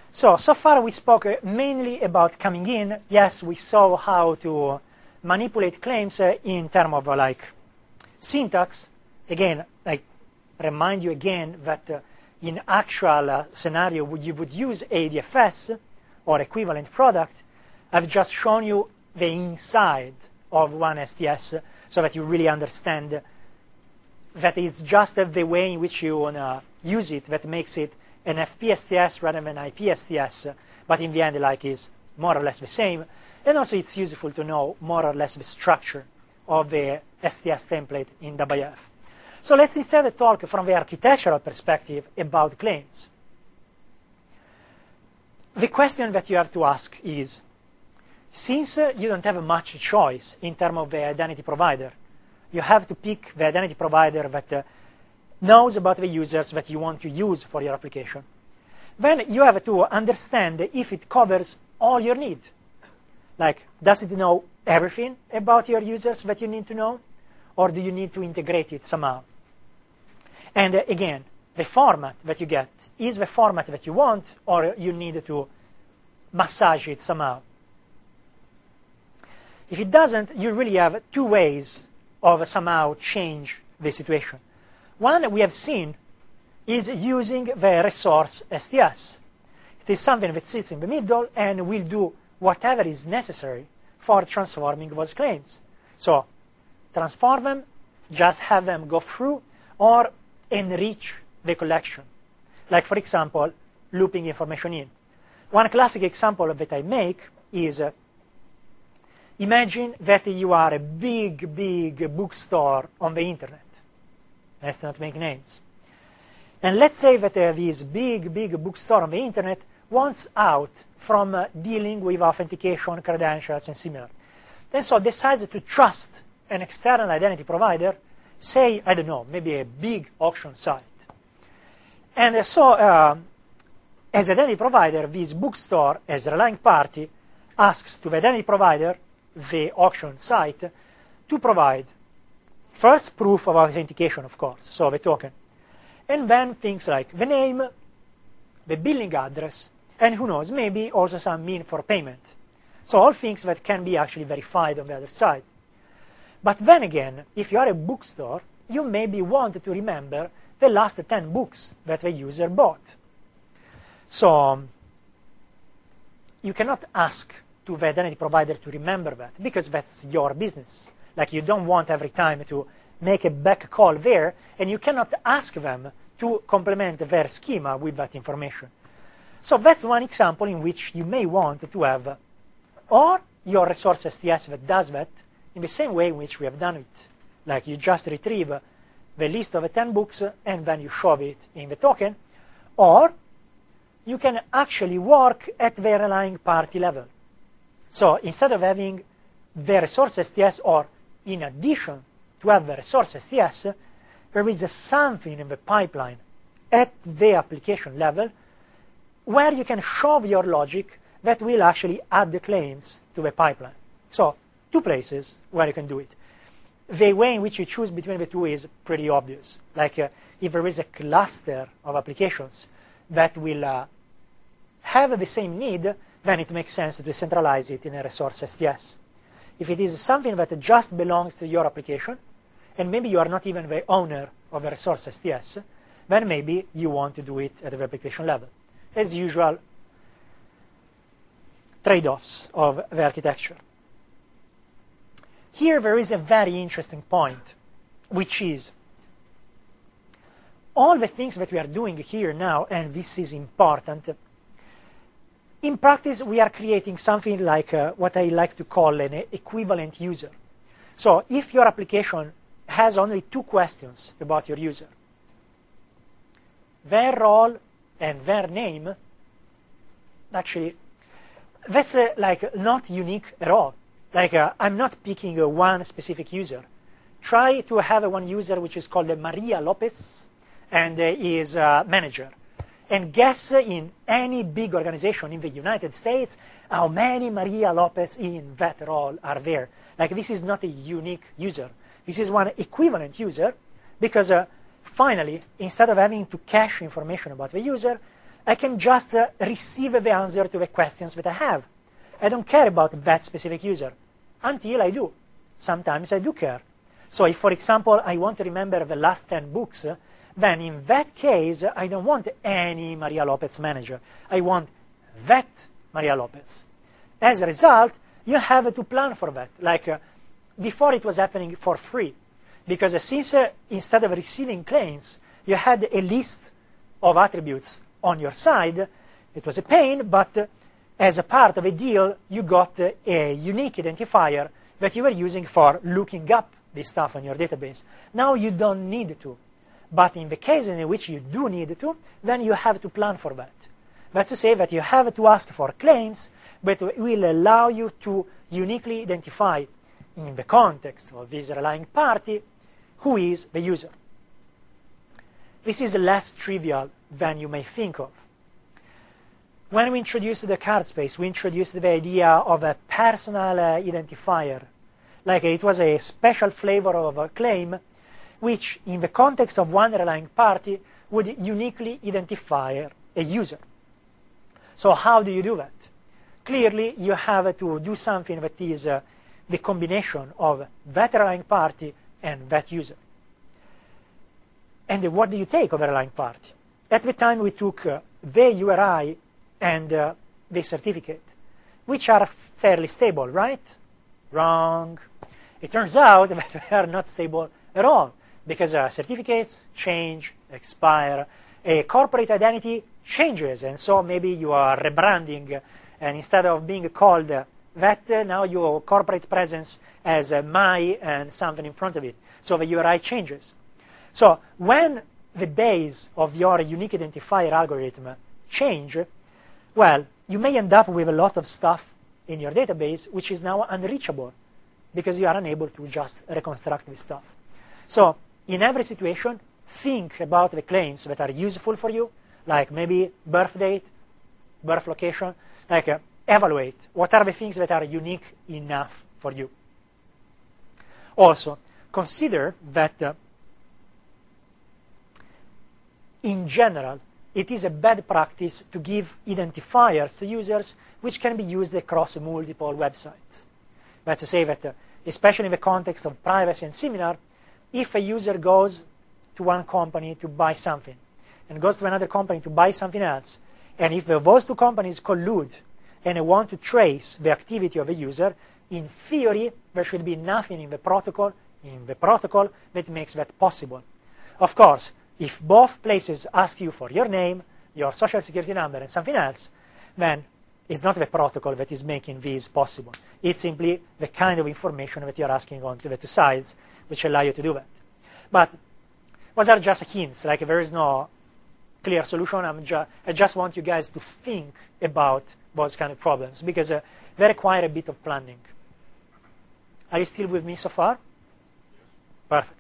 So far we spoke mainly about coming in. Yes, we saw how to manipulate claims in terms of like syntax. Again, I remind you again that in actual scenario you would use ADFS or equivalent product. I've just shown you the inside of one STS so that you really understand that it's just the way in which you use it that makes it an FPSTS rather than IPSTS, but in the end like is more or less the same. And also it's useful to know more or less the structure of the STS template in WF. So let's instead talk from the architectural perspective about claims. The question that you have to ask is, since you don't have much choice in terms of the identity provider, you have to pick the identity provider that knows about the users that you want to use for your application. Then you have to understand if it covers all your need. Like, does it know everything about your users that you need to know? Or do you need to integrate it somehow? And again, the format that you get is the format that you want, or you need to massage it somehow. If it doesn't, you really have two ways of somehow change the situation. One we have seen is using the resource STS. It is something that sits in the middle and will do whatever is necessary for transforming those claims. So transform them, just have them go through, or enrich the collection. Like, for example, looping information in. One classic example that I make is imagine that you are a big bookstore on the internet. Let's not make names. And let's say that this big bookstore on the internet wants out from dealing with authentication, credentials, and similar. And so decides to trust an external identity provider, say, I don't know, maybe a big auction site. And so as identity provider, this bookstore, as a relying party, asks to the identity provider, the auction site, to provide first proof of authentication, of course, so the token, and then things like the name, the billing address, and who knows, maybe also some mean for payment. So all things that can be actually verified on the other side. But then again, if you are a bookstore, you maybe want to remember the last 10 books that the user bought. So you cannot ask to the identity provider to remember that, because that's your business. Like, you don't want every time to make a back call there, and you cannot ask them to complement their schema with that information. So that's one example in which you may want to have or your resource STS that does that in the same way in which we have done it. Like, you just retrieve the list of the 10 books and then you shove it in the token, or you can actually work at the relying party level. So instead of having the resource STS, or in addition to have the resource STS, there is something in the pipeline at the application level where you can shove your logic that will actually add the claims to the pipeline. So two places where you can do it. The way in which you choose between the two is pretty obvious. Like if there is a cluster of applications that will have the same need, then it makes sense to centralize it in a resource STS. If it is something that just belongs to your application, and maybe you are not even the owner of a resource STS, then maybe you want to do it at the application level. As usual, trade-offs of the architecture. Here there is a very interesting point, which is all the things that we are doing here now, and this is important. In practice, we are creating something like what I like to call an equivalent user. So if your application has only two questions about your user, their role and their name, actually, that's like not unique at all. Like I'm not picking one specific user. Try to have one user which is called Maria Lopez and is a manager. And guess in any big organization in the United States how many Maria Lopez in that role are there. Like, this is not a unique user. This is one equivalent user because finally, instead of having to cache information about the user, I can just receive the answer to the questions that I have. I don't care about that specific user until I do. Sometimes I do care. So if, for example, I want to remember the last 10 books, then in that case, I don't want any Maria Lopez manager. I want that Maria Lopez. As a result, you have to plan for that. Like before, it was happening for free. Because since instead of receiving claims, you had a list of attributes on your side, it was a pain, but as a part of a deal, you got a unique identifier that you were using for looking up this stuff on your database. Now you don't need to. But in the cases in which you do need to, then you have to plan for that. That's to say that you have to ask for claims that will allow you to uniquely identify, in the context of this relying party, who is the user. This is less trivial than you may think of. When we introduced the card space, we introduced the idea of a personal identifier. Like it was a special flavor of a claim, which in the context of one relying party would uniquely identify a user. So how do you do that? Clearly, you have to do something that is the combination of that relying party and that user. And what do you take of a relying party? At the time, we took the URI and the certificate, which are fairly stable, right? Wrong. It turns out that they are not stable at all, because certificates change, expire, a corporate identity changes, and so maybe you are rebranding, and instead of being called that, now your corporate presence has my and something in front of it. So the URI changes. So when the base of your unique identifier algorithm change, well, you may end up with a lot of stuff in your database which is now unreachable because you are unable to just reconstruct this stuff. So in every situation, think about the claims that are useful for you, like maybe birth date, birth location, like evaluate what are the things that are unique enough for you. Also, consider that in general, it is a bad practice to give identifiers to users which can be used across multiple websites. That's to say that, especially in the context of privacy and similar, if a user goes to one company to buy something and goes to another company to buy something else, and if those two companies collude and want to trace the activity of a user, in theory, there should be nothing in the protocol that makes that possible. Of course, if both places ask you for your name, your social security number, and something else, then it's not the protocol that is making this possible. It's simply the kind of information that you're asking on to the two sides, which allow you to do that. But those are just hints. Like there is no clear solution. I just want you guys to think about those kind of problems because they require a bit of planning. Are you still with me so far? Perfect.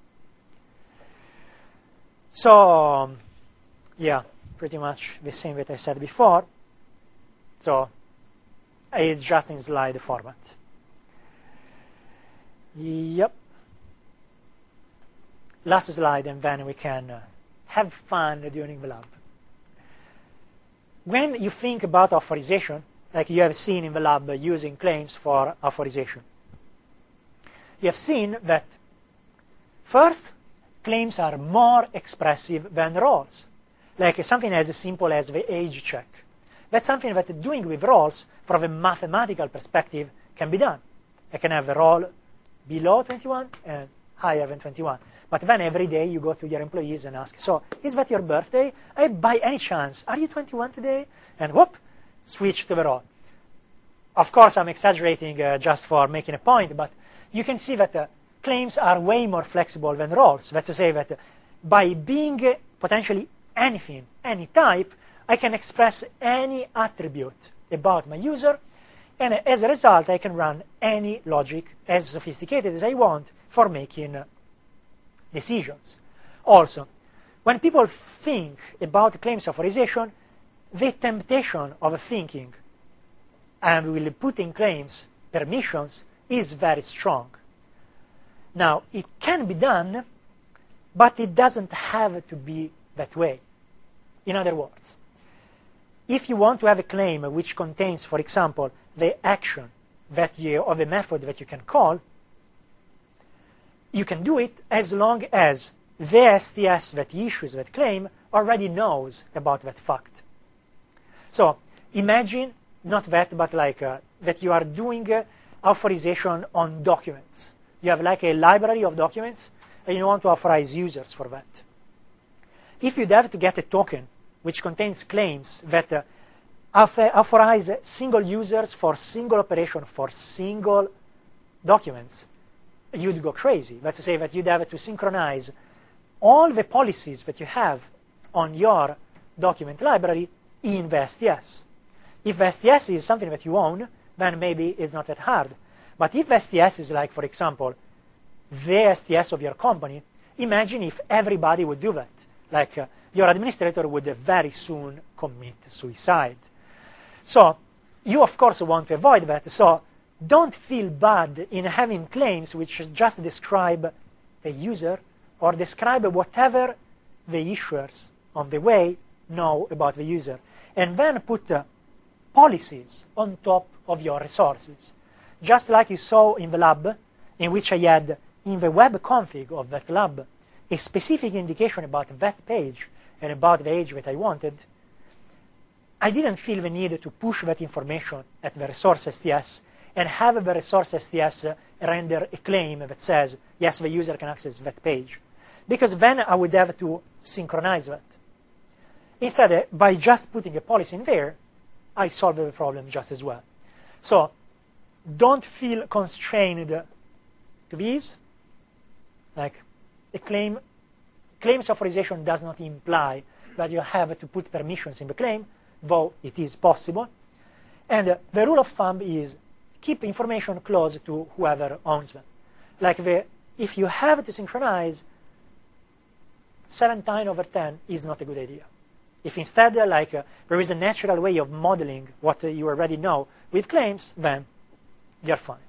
So, yeah, pretty much the same that I said before. So, it's just in slide format. Yep. Last slide, and then we can have fun during the lab. When you think about authorization, like you have seen in the lab using claims for authorization, you have seen that first, claims are more expressive than roles, like something as simple as the age check. That's something that doing with roles from a mathematical perspective can be done. I can have a role below 21 and higher than 21. But then every day you go to your employees and ask, so is that your birthday? By any chance, are you 21 today? And whoop, switch to the role. Of course, I'm exaggerating just for making a point, but you can see that claims are way more flexible than roles. That's to say that by being potentially anything, any type, I can express any attribute about my user, and as a result, I can run any logic as sophisticated as I want for making decisions. Also, when people think about claims authorization, the temptation of thinking and will put in claims permissions is very strong. Now, it can be done, but it doesn't have to be that way. In other words, if you want to have a claim which contains, for example, the action or the method that you can call, you can do it as long as the STS that issues that claim already knows about that fact. So imagine not that, but like that you are doing authorization on documents. You have like a library of documents, and you want to authorize users for that. If you'd have to get a token which contains claims that authorize single users for single operation for single documents, you'd go crazy. Let's say that you'd have to synchronize all the policies that you have on your document library in the STS. If the STS is something that you own, then maybe it's not that hard. But if the STS is like, for example, the STS of your company, imagine if everybody would do that. Like your administrator would very soon commit suicide. So you, of course, want to avoid that. So don't feel bad in having claims which just describe a user or describe whatever the issuers on the way know about the user. And then put policies on top of your resources. Just like you saw in the lab, in which I had in the web config of that lab a specific indication about that page and about the age that I wanted, I didn't feel the need to push that information at the resource STS and have the resource STS render a claim that says, yes, the user can access that page. Because then I would have to synchronize that. Instead, by just putting a policy in there, I solved the problem just as well. So don't feel constrained to these. Like a claims authorization does not imply that you have to put permissions in the claim, though it is possible. And the rule of thumb is keep information close to whoever owns them. Like if you have to synchronize, 7 times over 10 is not a good idea. If instead there is a natural way of modeling what you already know with claims, then you're fine.